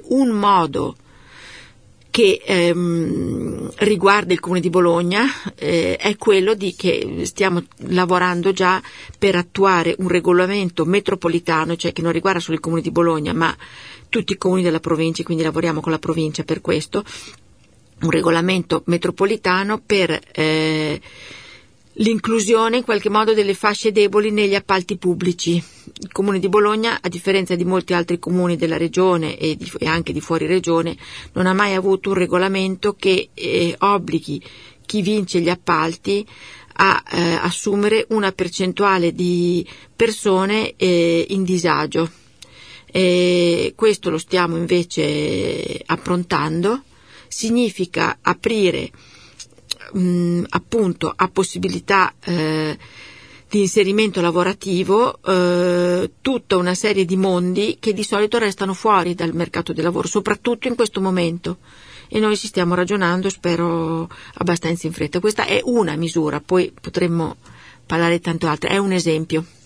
un modo che riguarda il Comune di Bologna è quello di che stiamo lavorando già per attuare un regolamento metropolitano, cioè che non riguarda solo il Comune di Bologna ma tutti i comuni della provincia, quindi lavoriamo con la provincia per questo, un regolamento metropolitano per l'inclusione in qualche modo delle fasce deboli negli appalti pubblici. Il Comune di Bologna, a differenza di molti altri comuni della regione e anche di fuori regione, non ha mai avuto un regolamento che obblighi chi vince gli appalti a assumere una percentuale di persone in disagio. Questo lo stiamo invece approntando. Significa aprire appunto a possibilità di inserimento lavorativo tutta una serie di mondi che di solito restano fuori dal mercato del lavoro, soprattutto in questo momento, e noi ci stiamo ragionando, spero abbastanza in fretta. Questa è una misura, poi potremmo parlare di tante altre, è un esempio.